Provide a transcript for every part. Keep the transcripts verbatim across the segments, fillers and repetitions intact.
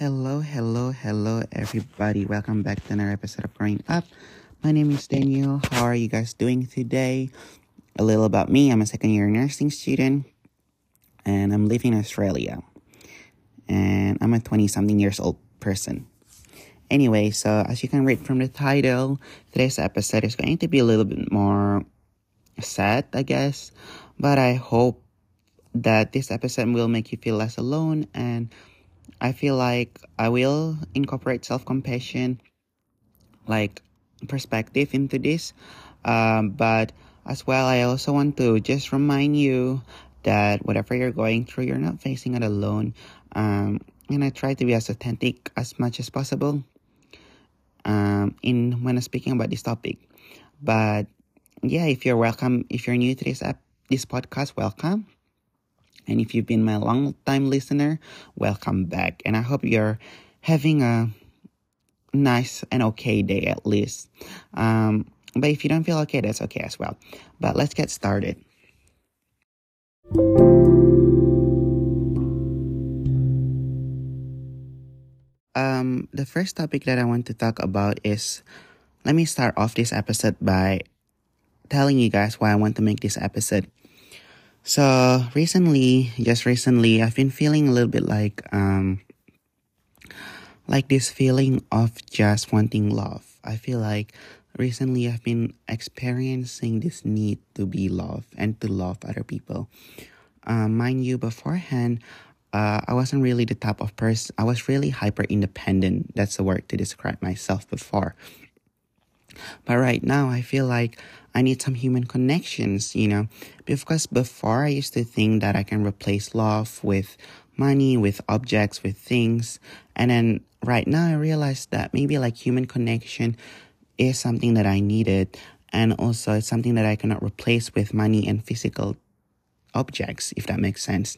Hello, hello, hello, everybody. Welcome back to another episode of Growing Up. My name is Daniel. How are you guys doing today? A little about me. I'm a second year nursing student and I'm living in Australia. And I'm a twenty-something years old person. Anyway, so as you can read from the title, today's episode is going to be a little bit more sad, I guess. But I hope that this episode will make you feel less alone, and I feel like I will incorporate self-compassion, like perspective into this. Um, but as well, I also want to just remind you that whatever you're going through, you're not facing it alone. Um, and I try to be as authentic as much as possible um, in when I'm speaking about this topic. But yeah, if you're welcome, if you're new to this app, this podcast, welcome. And if you've been my long-time listener, welcome back. And I hope you're having a nice and okay day at least. Um, but if you don't feel okay, that's okay as well. But let's get started. Um, the first topic that I want to talk about is, let me start off this episode by telling you guys why I want to make this episode. So recently, just recently, I've been feeling a little bit like, um, like this feeling of just wanting love. I feel like recently I've been experiencing this need to be loved and to love other people. Uh, mind you, beforehand, uh, I wasn't really the type of person. I was really hyper independent. That's the word to describe myself before. But right now, I feel like I need some human connections, you know, because before I used to think that I can replace love with money, with objects, with things. And then right now I realized that maybe like human connection is something that I needed. And also it's something that I cannot replace with money and physical objects, if that makes sense.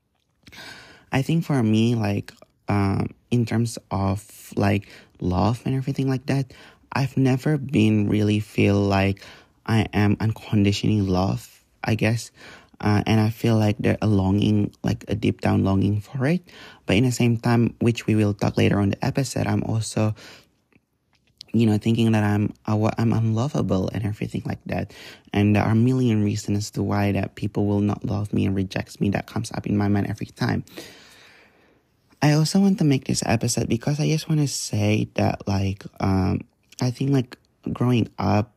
I think for me, like, um, in terms of like love and everything like that, I've never been really feel like I am unconditionally loved, I guess. Uh, and I feel like there's a longing, like a deep down longing for it. But in the same time, which we will talk later on the episode, I'm also, you know, thinking that I'm I'm unlovable and everything like that. And there are a million reasons as to why that people will not love me and rejects me that comes up in my mind every time. I also want to make this episode because I just want to say that, like, um, I think, like, growing up,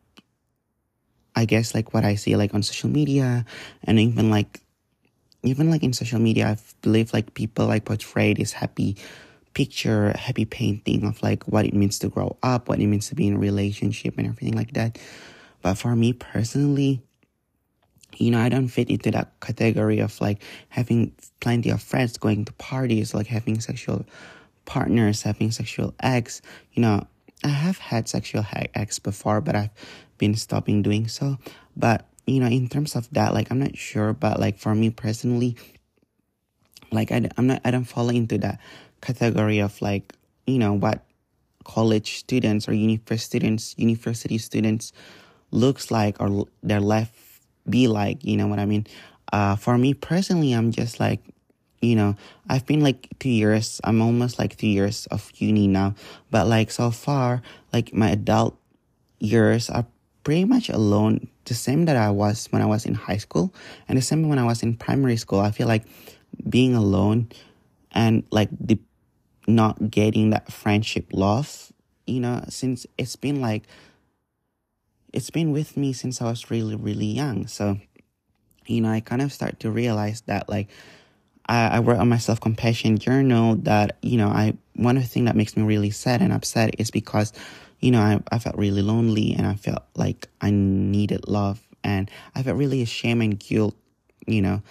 I guess, like, what I see, like, on social media, and even, like, even, like, in social media, I believe, like, people, like, portray this happy picture, happy painting of, like, what it means to grow up, what it means to be in a relationship and everything like that. But for me personally, you know, I don't fit into that category of, like, having plenty of friends, going to parties, like, having sexual partners, having sexual acts. You know, I have had sexual acts before, but I've been stopping doing so. But, you know, in terms of that, like, I'm not sure, but, like, for me personally, like, I, I'm not, I don't fall into that category of, like, you know, what college students or university students, university students looks like, or their life be like, you know what I mean? Uh, for me personally, I'm just like, you know, I've been like two years, I'm almost like two years of uni now, but like so far, like my adult years are pretty much alone, the same that I was when I was in high school, and the same when I was in primary school. I feel like being alone and like the not getting that friendship love, you know, since it's been like, it's been with me since I was really, really young. So, you know, I kind of start to realize that, like, I, I wrote on my self-compassion journal that, you know, I one of the things that makes me really sad and upset is because, you know, I, I felt really lonely and I felt like I needed love, and I felt really ashamed and guilt, you know.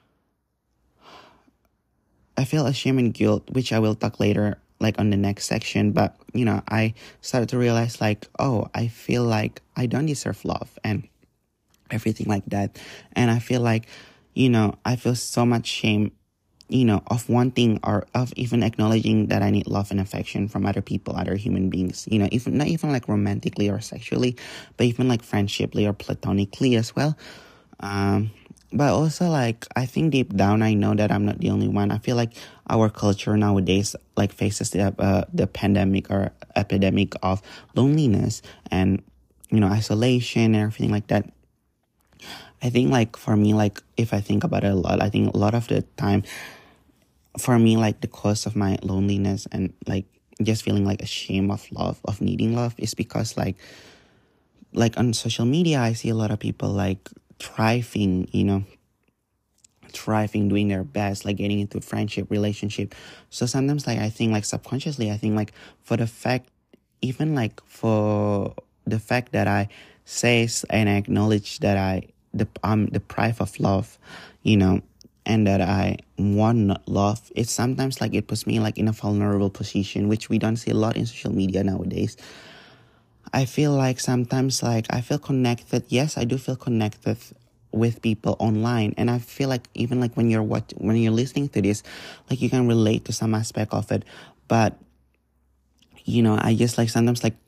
I feel ashamed and guilt, which I will talk later, like on the next section. But, you know, I started to realize, like, oh, I feel like I don't deserve love and everything like that. And I feel like, you know, I feel so much shame, you know, of wanting or of even acknowledging that I need love and affection from other people, other human beings, you know, even not even like romantically or sexually, but even like friendshiply or platonically as well. Um, but also like I think deep down I know that I'm not the only one. I feel like our culture nowadays like faces the uh, the pandemic or epidemic of loneliness and you know isolation and everything like that. I think like for me, like if I think about it a lot, I think a lot of the time for me, like the cause of my loneliness and like just feeling like ashamed of love, of needing love, is because like like on social media I see a lot of people like thriving, you know, thriving, doing their best, like getting into friendship, relationship. So sometimes like I think like subconsciously, I think like for the fact, even like for the fact that I says and I acknowledge that I the I'm deprived of love, you know, and that I want love, it's sometimes like it puts me like in a vulnerable position, which we don't see a lot in social media nowadays. I feel like sometimes like I feel connected. Yes, I do feel connected with people online, and I feel like even like when you're what when you're listening to this, like you can relate to some aspect of it. But you know, I just like sometimes like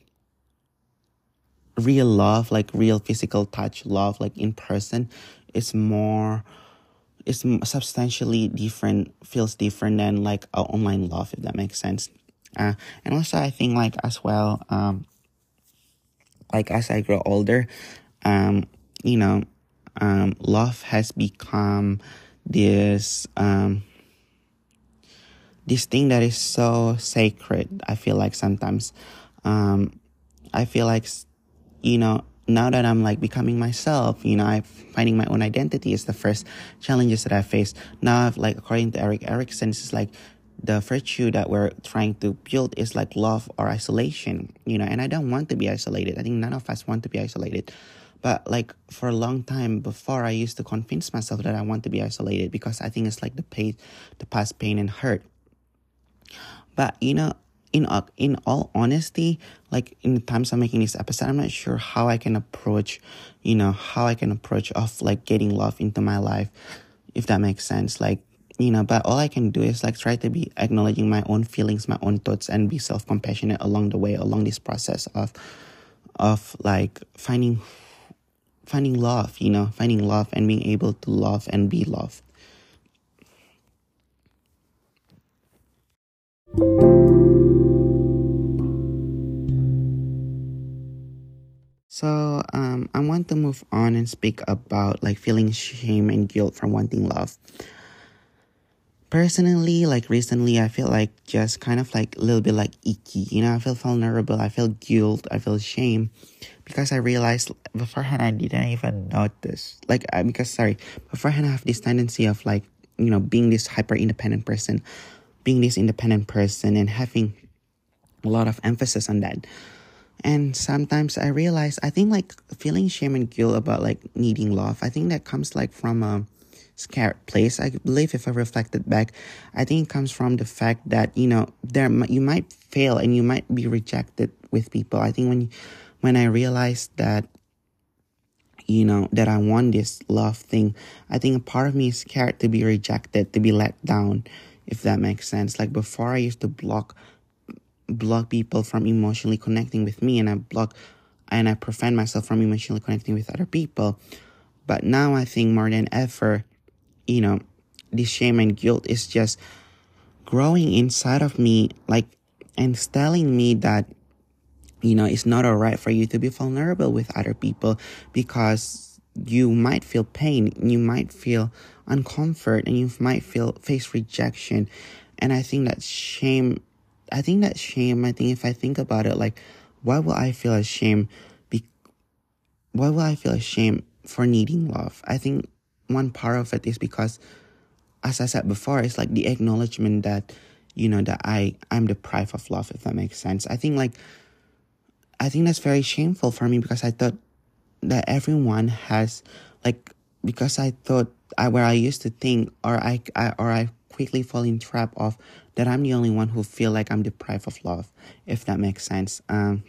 real love, like real physical touch love, like in person, is more is substantially different, feels different than like a online love, if that makes sense. Uh, and also I think like as well, um, like as I grow older, um, you know, um, love has become this um, this thing that is so sacred. I feel like sometimes, um, I feel like you know now that I'm like becoming myself, you know, I'm finding my own identity is the first challenges that I face. Now, I've, like according to Eric Erickson, it's like the virtue that we're trying to build is like love or isolation, you know, and I don't want to be isolated. I think none of us want to be isolated. But like for a long time before, I used to convince myself that I want to be isolated because I think it's like the pain, the past pain and hurt. But you know, in uh, in all honesty, like in the times I'm making this episode, I'm not sure how I can approach, you know, how I can approach of like getting love into my life, if that makes sense. Like, you know, but all I can do is like try to be acknowledging my own feelings, my own thoughts, and be self compassionate along the way, along this process of of like finding finding love, you know, finding love and being able to love and be loved. So um, I want to move on and speak about like feeling shame and guilt for wanting love. Personally, like recently, I feel like just kind of like a little bit like icky. You know, I feel vulnerable. I feel guilt. I feel shame because I realized beforehand I didn't even notice. Like, I, because sorry, beforehand I have this tendency of like, you know, being this hyper independent person, being this independent person, and having a lot of emphasis on that. And sometimes I realize, I think like feeling shame and guilt about like needing love, I think that comes like from a scared place. I believe if I reflected back, I think it comes from the fact that, you know, there you might fail and you might be rejected with people. I think when, when I realized that, you know, that I want this love thing, I think a part of me is scared to be rejected, to be let down, if that makes sense. Like before I used to block block people from emotionally connecting with me, and I block and I prevent myself from emotionally connecting with other people. But now I think more than ever, you know, this shame and guilt is just growing inside of me, like, and telling me that, you know, it's not all right for you to be vulnerable with other people because you might feel pain, you might feel uncomfort, and you might feel face rejection. And I think that shame I think that shame, I think if I think about it, like, why will I feel ashamed? Be- why will I feel ashamed for needing love? I think one part of it is because, as I said before, it's like the acknowledgement that, you know, that I, I'm deprived of love, if that makes sense. I think like, I think that's very shameful for me because I thought that everyone has, like, because I thought I, where I used to think, or I, I or I quickly fall in trap of that I'm the only one who feel like I'm deprived of love, if that makes sense. Um,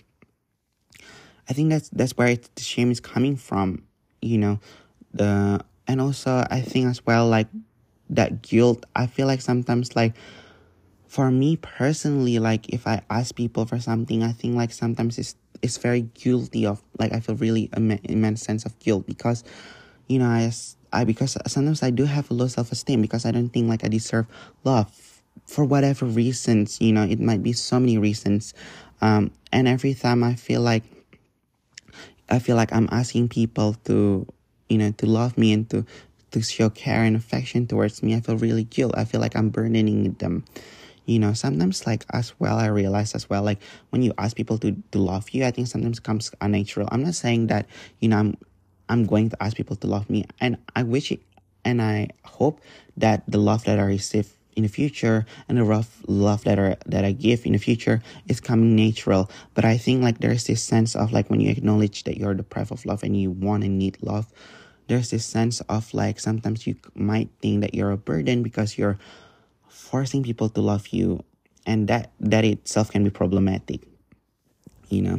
I think that's that's where it, the shame is coming from, you know, the and also I think as well like that guilt. I feel like sometimes like for me personally, like if I ask people for something, I think like sometimes it's it's very guilty of like I feel really Im- immense sense of guilt because, you know, I I because sometimes I do have a low self-esteem because I don't think like I deserve love for whatever reasons. You know, it might be so many reasons. Um, and every time I feel like I feel like I'm asking people to, you know, to love me and to to show care and affection towards me, I feel really guilt. I feel like I'm burdening them. You know, sometimes like as well, I realize as well, like when you ask people to, to love you, I think sometimes comes unnatural. I'm not saying that, you know, I'm I'm going to ask people to love me, and I wish it, and I hope that the love that I receive in the future and the rough love that I, that I give in the future is coming natural. But I think like there's this sense of like when you acknowledge that you're deprived of love and you want and need love, there's this sense of like sometimes you might think that you're a burden because you're forcing people to love you, and that that itself can be problematic, you know.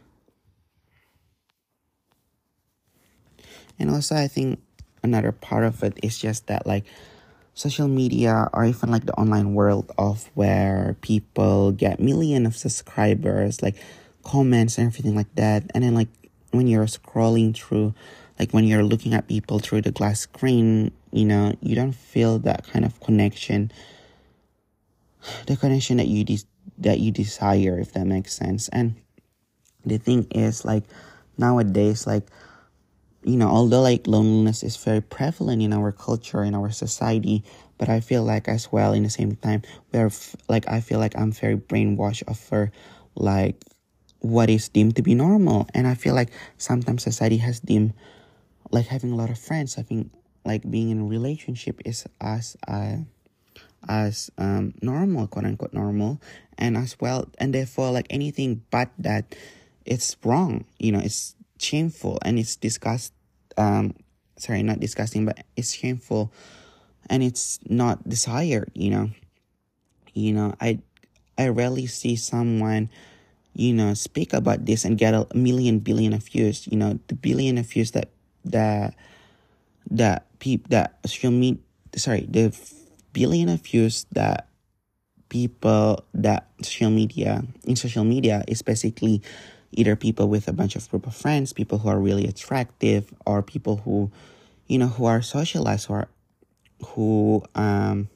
And also I think another part of it is just that like social media or even like the online world of where people get million of subscribers, like comments and everything like that, and then like when you're scrolling through, like when you're looking at people through the glass screen, you know, you don't feel that kind of connection, the connection that you de- that you desire, if that makes sense. And the thing is like nowadays, like, you know, although like loneliness is very prevalent in our culture, in our society, but I feel like as well in the same time we're f- like I feel like I'm very brainwashed of for like what is deemed to be normal. And I feel like sometimes society has deemed like having a lot of friends, having like being in a relationship is as uh as um normal, quote unquote normal, and as well, and therefore like anything but that, it's wrong, you know, it's shameful and it's disgust um sorry, not disgusting, but it's shameful and it's not desired, you know. You know, I I rarely see someone, you know, speak about this and get a million billion of views, you know, the billion of views that that that peop that social media sorry the billion of views that people that social media in social media is basically either people with a bunch of group of friends, people who are really attractive, or people who, you know, who are socialized, or who um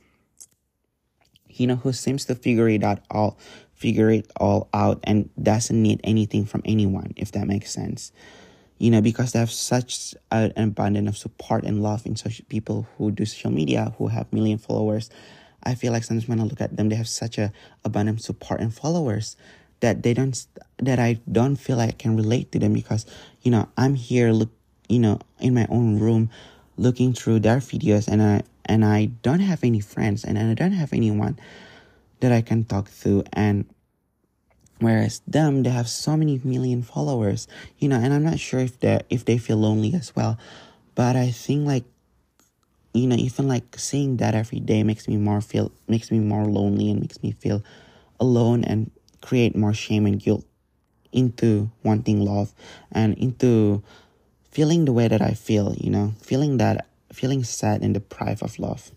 you know, who seems to figure it out all figure it all out and doesn't need anything from anyone, if that makes sense. You know, because they have such an abundance of support and love in social people who do social media, who have million followers. I feel like sometimes when I look at them, they have such a abundant support and followers that they don't that I don't feel like I can relate to them, because, you know, I'm here look you know in my own room looking through their videos, and I and I don't have any friends, and I don't have anyone that I can talk to. And whereas them, they have so many million followers, you know, and I'm not sure if they if they feel lonely as well. But I think like, you know, even like seeing that every day makes me more feel makes me more lonely and makes me feel alone and create more shame and guilt into wanting love and into feeling the way that I feel, you know, feeling that feeling sad and deprived of love.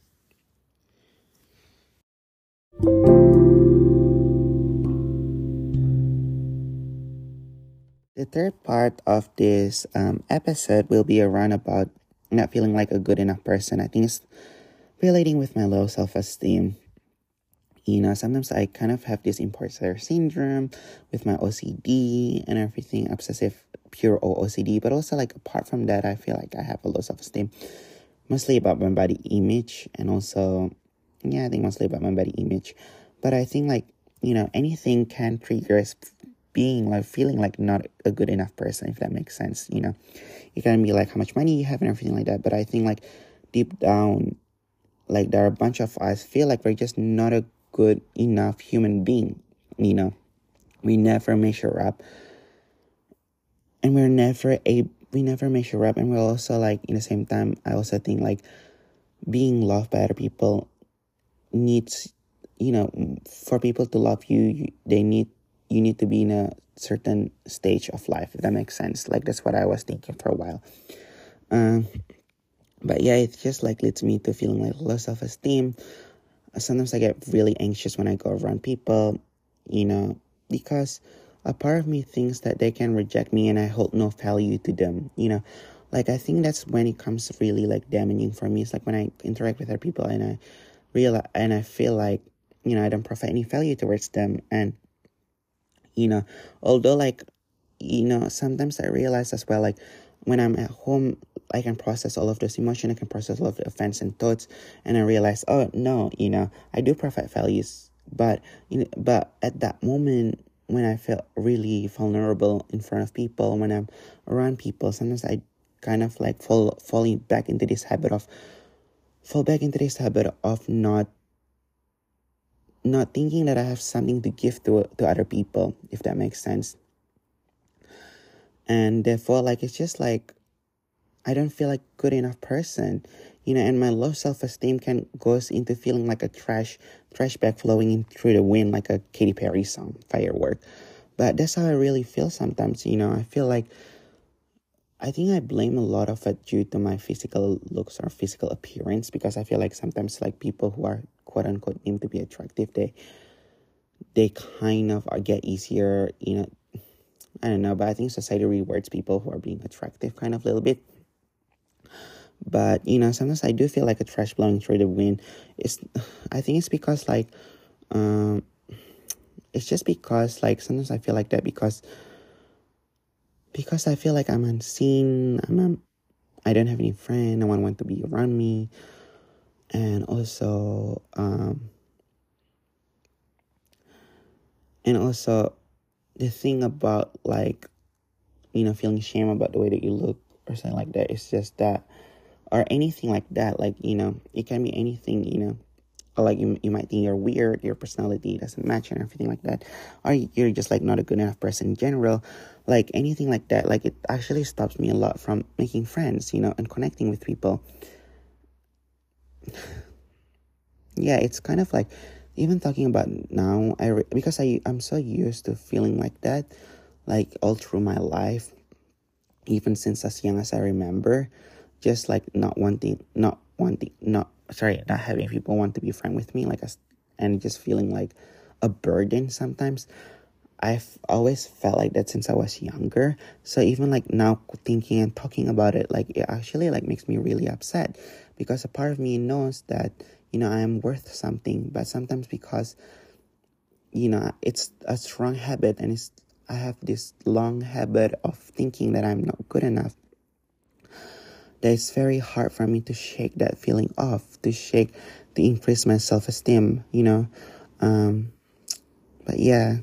The third part of this um, episode will be around about not feeling like a good enough person. I think it's relating with my low self-esteem. You know, sometimes I kind of have this imposter syndrome with my O C D and everything, obsessive, pure O C D. But also, like, apart from that, I feel like I have a low self-esteem, mostly about my body image, and also, yeah, I think mostly about my body image. But I think, like, you know, anything can trigger us being like feeling like not a good enough person, if that makes sense. You know, it can be like how much money you have and everything like that. But I think like deep down, like there are a bunch of us feel like we're just not a good enough human being. You know, we never measure up, and we're never a we never measure up, and we're also like in the same time. I also think like being loved by other people needs, you know, for people to love you, you they need you need to be in a certain stage of life, if that makes sense. Like that's what I was thinking for a while. Um, but yeah, it just like leads me to feeling like low self-esteem. Sometimes I get really anxious when I go around people, you know, because a part of me thinks that they can reject me and I hold no value to them, you know. Like, I think that's when it comes really like damaging for me. It's like when I interact with other people and I realize and I feel like, you know, I don't provide any value towards them. And, you know, although like, you know, sometimes I realize as well, like when I'm at home, I can process all of those emotions, I can process all of the offense and thoughts, and I realize, oh no, you know, I do provide values, but you know, but at that moment when I feel really vulnerable in front of people, when I'm around people, sometimes I kind of like fall falling back into this habit of fall back into this habit of not not thinking that I have something to give to to other people, if that makes sense. And therefore, like, it's just like I don't feel like good enough person, you know, and my low self-esteem can goes into feeling like a trash trash bag flowing in through the wind, like a Katy Perry song, Firework. But that's how I really feel sometimes, you know. I feel like I think I blame a lot of it due to my physical looks or physical appearance, because I feel like sometimes like people who are quote unquote deemed to be attractive, they they kind of are get easier, you know. I don't know, but I think society rewards people who are being attractive kind of a little bit. But, you know, sometimes I do feel like a trash blowing through the wind. It's, I think it's because, like, um, it's just because, like, sometimes I feel like that because, because I feel like I'm unseen, I'm, um, I don't have any friend, no one wants to be around me, and also, um, and also, the thing about, like, you know, feeling shame about the way that you look or something like that, it's just that, or anything like that, like, you know, it can be anything, you know, or like you, you might think you're weird, your personality doesn't match and everything like that, or you're just like not a good enough person in general, like anything like that, like it actually stops me a lot from making friends, you know, and connecting with people. Yeah, it's kind of like, even talking about now, I re- because I, I'm so used to feeling like that, like all through my life, even since as young as I remember, just like not wanting, not wanting, not, sorry, not having people want to be friend with me, like, as, and just feeling like a burden sometimes. I've always felt like that since I was younger. So even like now thinking and talking about it, like it actually like makes me really upset, because a part of me knows that, you know, I am worth something, but sometimes because, you know, it's a strong habit, and it's, I have this long habit of thinking that I'm not good enough, that it's very hard for me to shake that feeling off, to shake, to increase my self-esteem, you know. Um, but yeah.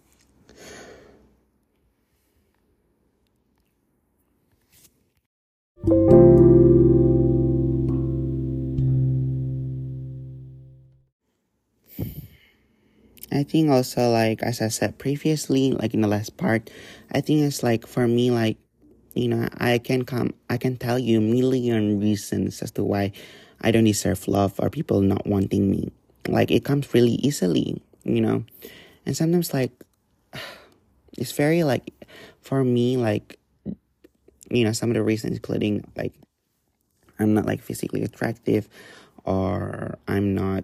I think also, like, as I said previously, like in the last part, I think it's like, for me, like, you know, I can come, I can tell you a million reasons as to why I don't deserve love or people not wanting me. Like, it comes really easily, you know. And sometimes, like, it's very, like, for me, like, you know, some of the reasons, including, like, I'm not, like, physically attractive, or I'm not,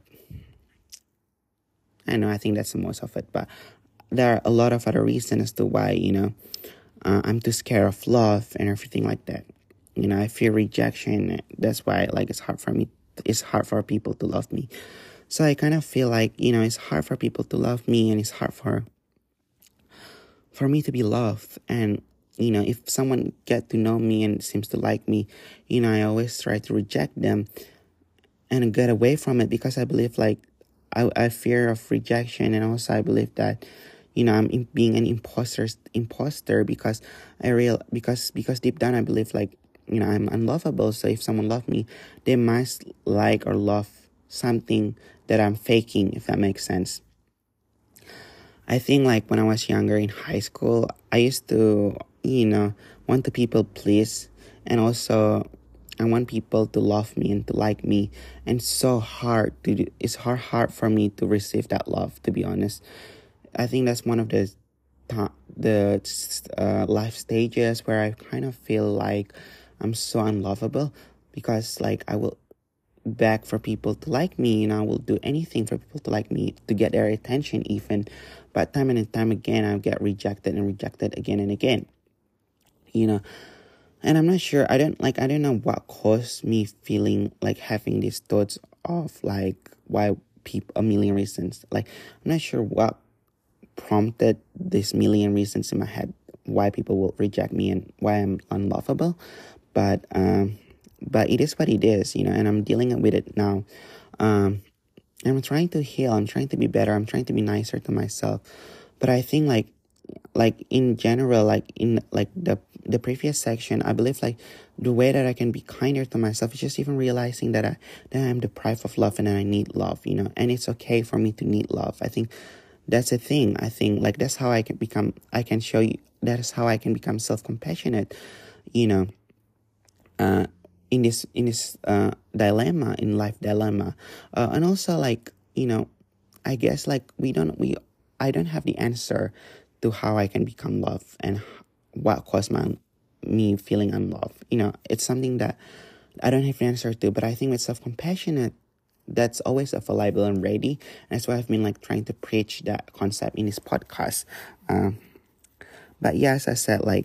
I know, I think that's the most of it, but there are a lot of other reasons as to why, you know, uh, I'm too scared of love and everything like that. You know, I fear rejection. That's why, like, it's hard for me, it's hard for people to love me. So I kind of feel like, you know, it's hard for people to love me, and it's hard for, for me to be loved. And, you know, if someone get to know me and seems to like me, you know, I always try to reject them and get away from it, because I believe, like, I, I fear of rejection, and also I believe that, you know, I'm in, being an imposter imposter because I real because because deep down I believe, like, you know, I'm unlovable. So if someone love me, they must like or love something that I'm faking, if that makes sense. I think, like, when I was younger in high school, I used to, you know, want to people please, and also I want people to love me and to like me. And it's so hard to do, it's hard hard for me to receive that love, to be honest. I think that's one of the the uh, life stages where I kind of feel like I'm so unlovable, because, like, I will beg for people to like me, and I will do anything for people to like me, to get their attention even. But time and time again, I'll get rejected and rejected again and again. You know, And I'm not sure, I don't like I don't know what caused me feeling like having these thoughts of like why people a million reasons. Like I'm not sure what prompted this million reasons in my head why people will reject me and why I'm unlovable. But um but it is what it is, you know, and I'm dealing with it now. Um I'm trying to heal, I'm trying to be better, I'm trying to be nicer to myself. But I think like like in general, like in like the the previous section, I believe like the way that I can be kinder to myself is just even realizing that I that I'm deprived of love and that I need love, you know, and it's okay for me to need love. I think that's a thing. I think like that's how I can become I can show you that is how I can become self-compassionate, you know, uh in this in this uh dilemma, in life dilemma. Uh, and also like, you know, I guess like we don't we I don't have the answer to how I can become love and what caused my me feeling unloved. You know, it's something that I don't have an answer to, but I think with self-compassionate, that's always available and ready. And that's why I've been like trying to preach that concept in this podcast. Um, but yeah, as I said, like,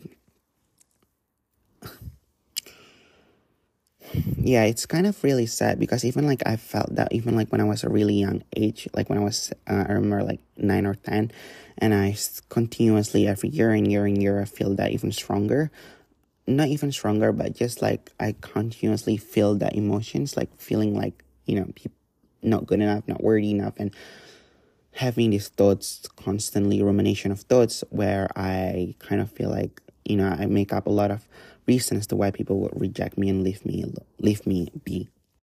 yeah, it's kind of really sad because even like I felt that even like when I was a really young age, like when I was, uh, I remember like nine or ten, and I s- continuously every year and year and year, I feel that even stronger. Not even stronger, but just like I continuously feel that emotions, like feeling like, you know, pe- not good enough, not worthy enough, and having these thoughts, constantly rumination of thoughts, where I kind of feel like, you know, I make up a lot of reasons to why people would reject me and leave me leave me be.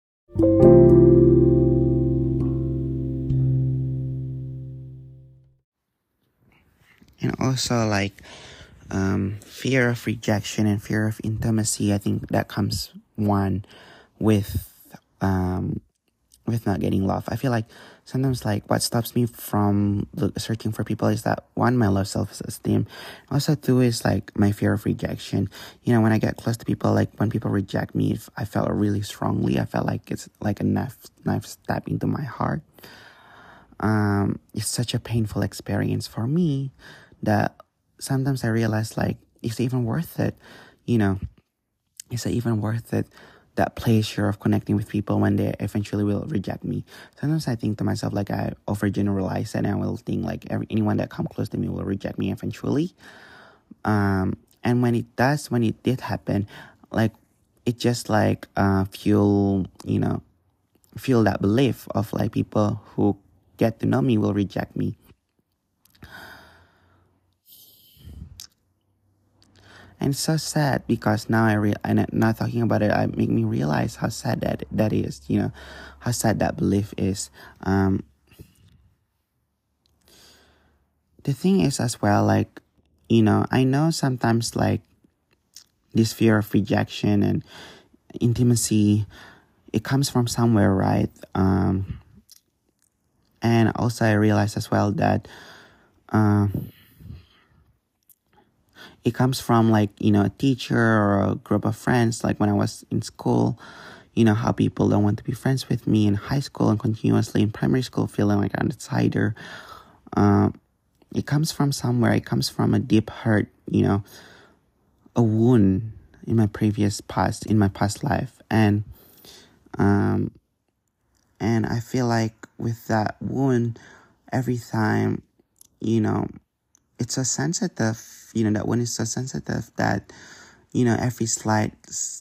And also like um, fear of rejection and fear of intimacy. I think that comes one with um, with not getting love. I feel like sometimes like what stops me from look, searching for people is that one, my low self-esteem. Also two is like my fear of rejection. You know, when I get close to people, like when people reject me, if I felt really strongly. I felt like it's like a knife knife stab into my heart. Um, it's such a painful experience for me that sometimes I realize like, is it even worth it? You know, is it even worth it? That pleasure of connecting with people when they eventually will reject me. Sometimes I think to myself like I overgeneralize and I will think like every, anyone that come close to me will reject me eventually. Um, and when it does, when it did happen, like it just like uh fuel, you know, fuel that belief of like people who get to know me will reject me. And it's so sad because now I re- and now talking about it, I make me realize how sad that that is. You know, how sad that belief is. Um, the thing is as well, like, you know, I know sometimes like this fear of rejection and intimacy, it comes from somewhere, right? Um, and also I realize as well that um, it comes from like, you know, a teacher or a group of friends. Like when I was in school, you know, how people don't want to be friends with me in high school and continuously in primary school feeling like an outsider. Um, it comes from somewhere. It comes from a deep hurt, you know, a wound in my previous past, in my past life. And, um, and I feel like with that wound, every time, you know, it's so sensitive, you know, that wound is so sensitive that, you know, every slight s-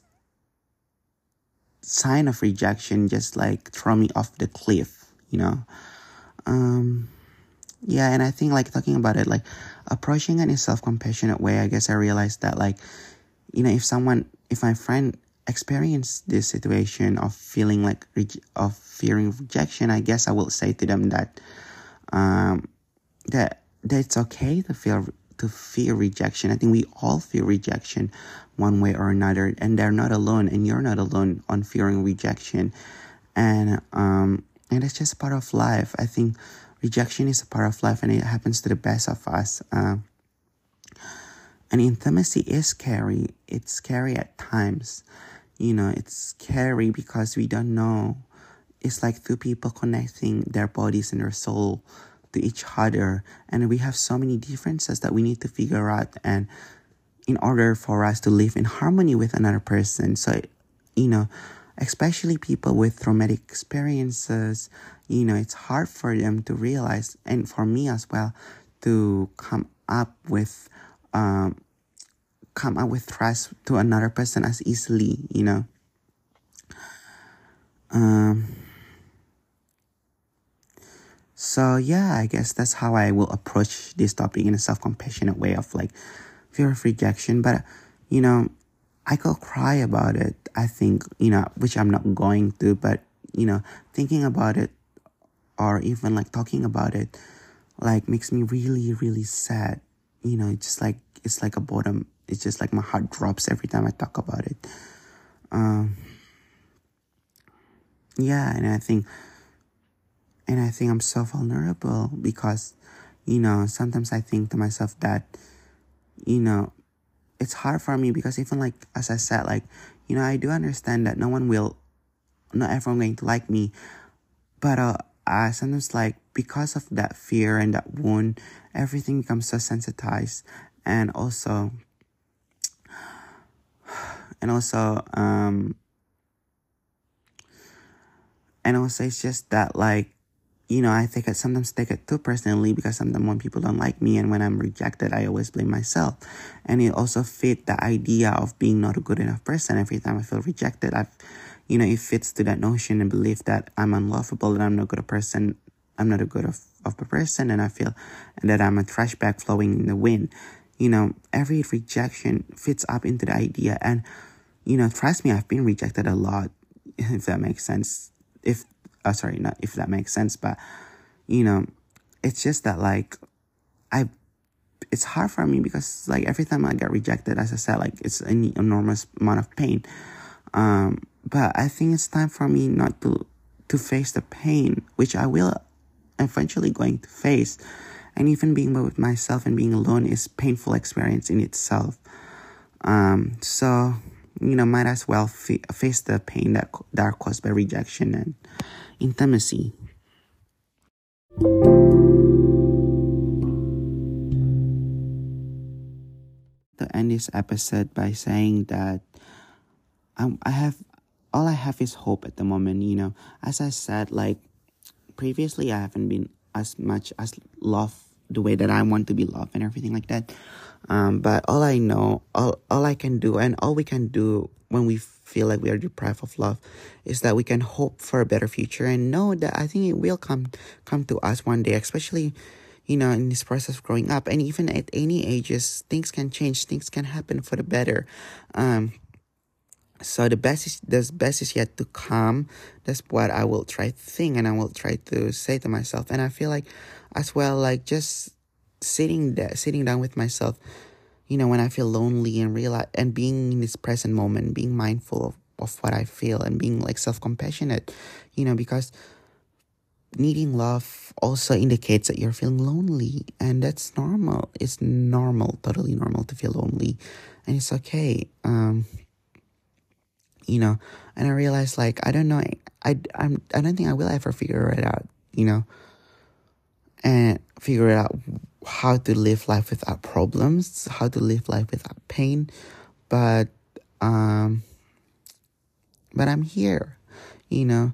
sign of rejection just like throw me off the cliff, you know. Um, yeah, and I think like talking about it, like approaching it in a self-compassionate way, I guess I realized that like, you know, if someone, if my friend experienced this situation of feeling like, re- of fearing rejection, I guess I will say to them that, um, that, that it's okay to feel, to fear rejection. I think we all fear rejection one way or another, and they're not alone, and you're not alone on fearing rejection. And, um, and it's just part of life. I think rejection is a part of life and it happens to the best of us. Uh, and intimacy is scary. It's scary at times. You know, it's scary because we don't know. It's like two people connecting their bodies and their soul to each other. And we have so many differences that we need to figure out. And in order for us to live in harmony with another person. So, you know, especially people with traumatic experiences, you know, it's hard for them to realize, and for me as well, to come up with, um, come up with trust to another person as easily, you know. Um, so yeah, I guess that's how I will approach this topic in a self-compassionate way of like fear of rejection. But, you know, I could cry about it, I think, you know, which I'm not going to, but, you know, thinking about it or even like talking about it, like makes me really, really sad. You know, it's just like, it's like a bottom. It's just like my heart drops every time I talk about it. Um, yeah, and I think, and I think I'm so vulnerable because, you know, sometimes I think to myself that, you know, it's hard for me because even like, as I said, like, you know, I do understand that no one will, not everyone going to like me, but uh, I sometimes like, because of that fear and that wound, everything becomes so sensitized, and also, and also, um, and also it's just that like, you know, I take it, sometimes take it too personally because sometimes when people don't like me and when I'm rejected, I always blame myself. And it also fit the idea of being not a good enough person. Every time I feel rejected, I've, you know, it fits to that notion and belief that I'm unlovable, that I'm not a good person, I'm not a good of, of a person, and I feel that I'm a trash bag flowing in the wind. You know, every rejection fits up into the idea. And, you know, trust me, I've been rejected a lot, if that makes sense. If uh, sorry, not if that makes sense, but, you know, it's just that like, I, it's hard for me because like every time I get rejected, as I said, like it's an enormous amount of pain. Um, but I think it's time for me not to, to face the pain, which I will eventually going to face. And even being with myself and being alone is painful experience in itself. Um, so, you know, might as well f- face the pain that, that are caused by rejection and intimacy. To end this episode by saying that um, I have, all I have is hope at the moment, you know. As I said, like, previously I haven't been as much as loved the way that I want to be loved and everything like that. Um, but all I know, all, all I can do, and all we can do when we feel like we are deprived of love, is that we can hope for a better future and know that I think it will come come to us one day, especially, you know, in this process of growing up. And even at any ages, things can change, things can happen for the better. Um, so the best is the best is yet to come. That's what I will try to think, and I will try to say to myself. And I feel like, as well, like just sitting there, sitting down with myself, you know, when I feel lonely and realize, and being in this present moment, being mindful of, of what I feel and being like self-compassionate, you know, because needing love also indicates that you're feeling lonely, and that's normal. It's normal, totally normal to feel lonely, and it's okay. Um, you know, and I realized like, I don't know, I, I'm, I don't think I will ever figure it out, you know, and figure out how to live life without problems, how to live life without pain. But, um, but I'm here, you know,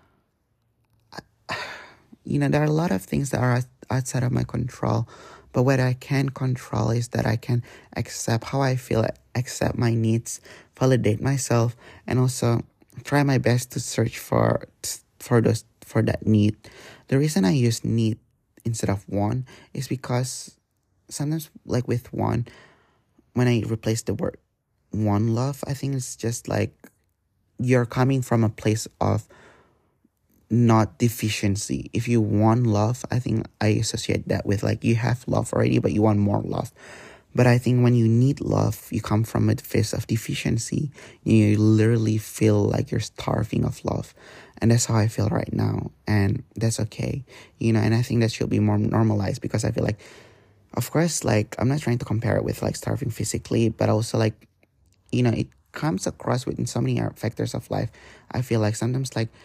you know, there are a lot of things that are outside of my control, but what I can control is that I can accept how I feel, accept my needs, validate myself, and also try my best to search for for those for that need. The reason I use need instead of want is because sometimes, like with want, when I replace the word one love, I think it's just like you're coming from a place of not deficiency. If you want love, I think I associate that with like you have love already, but you want more love. But I think when you need love, you come from a phase of deficiency. You literally feel like you're starving of love. And that's how I feel right now. And that's okay. You know, and I think that should be more normalized, because I feel like, of course, like, I'm not trying to compare it with like starving physically, but also like, you know, it comes across within so many factors of life. I feel like sometimes like,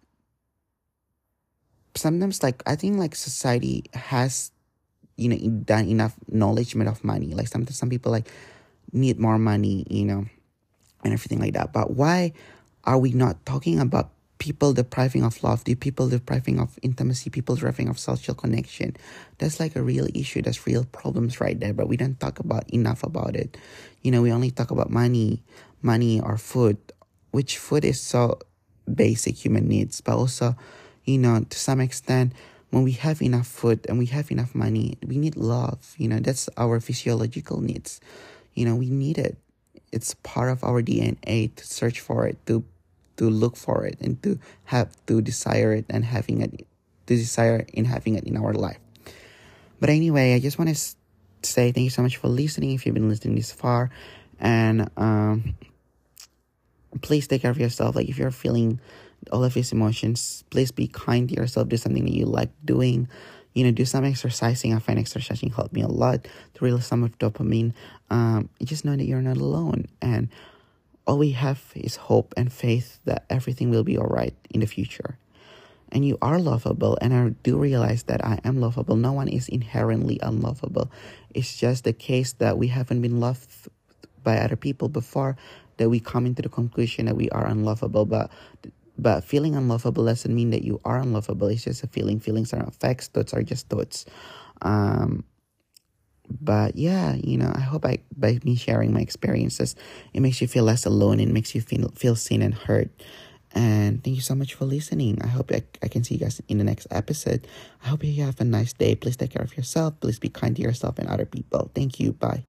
sometimes like, I think like society has, you know, done enough acknowledgement of money. Like sometimes some people like, need more money, you know, and everything like that. But why are we not talking about people depriving of love, the people depriving of intimacy, people depriving of social connection? That's like a real issue. That's real problems right there, but we don't talk about enough about it. You know, we only talk about money, money or food, which food is so basic human needs, but also, you know, to some extent, when we have enough food and we have enough money, we need love. You know, that's our physiological needs. You know, we need it. It's part of our D N A to search for it, to to look for it, and to have to desire it and having it, to desire in having it in our life. But anyway, I just want to say thank you so much for listening. If you've been listening this far, and um, please take care of yourself. Like if you're feeling all of these emotions, please be kind to yourself. Do something that you like doing. You know, do some exercising. I find exercising helped me a lot to release some of dopamine. Um, just know that you're not alone, and all we have is hope and faith that everything will be all right in the future. And you are lovable, and I do realize that I am lovable. No one is inherently unlovable. It's just the case that we haven't been loved by other people before that we come into the conclusion that we are unlovable. But But feeling unlovable doesn't mean that you are unlovable. It's just a feeling. Feelings are not facts. Thoughts are just thoughts. Um, but yeah, you know, I hope I by me sharing my experiences, it makes you feel less alone. It makes you feel feel seen and heard. And thank you so much for listening. I hope I, I can see you guys in the next episode. I hope you have a nice day. Please take care of yourself. Please be kind to yourself and other people. Thank you. Bye.